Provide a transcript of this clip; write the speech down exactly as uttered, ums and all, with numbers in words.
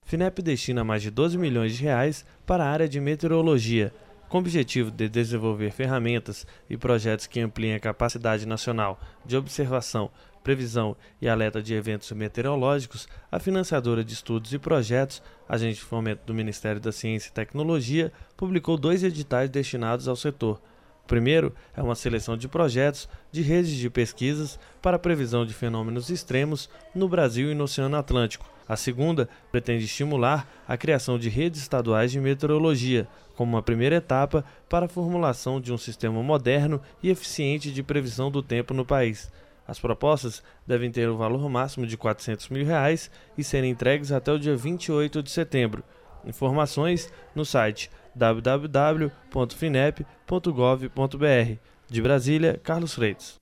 Finep destina mais de doze milhões de reais para a área de meteorologia, com o objetivo de desenvolver ferramentas e projetos que ampliem a capacidade nacional de observação, previsão e alerta de eventos meteorológicos. A financiadora de estudos e projetos, agente de fomento do Ministério da Ciência e Tecnologia, publicou dois editais destinados ao setor. O primeiro é uma seleção de projetos de redes de pesquisas para a previsão de fenômenos extremos no Brasil e no Oceano Atlântico. A segunda pretende estimular a criação de redes estaduais de meteorologia, como uma primeira etapa para a formulação de um sistema moderno e eficiente de previsão do tempo no país. As propostas devem ter o valor máximo de quatrocentos mil reais e serem entregues até o dia vinte e oito de setembro. Informações no site w w w ponto finep ponto gov ponto br. De Brasília, Carlos Freitas.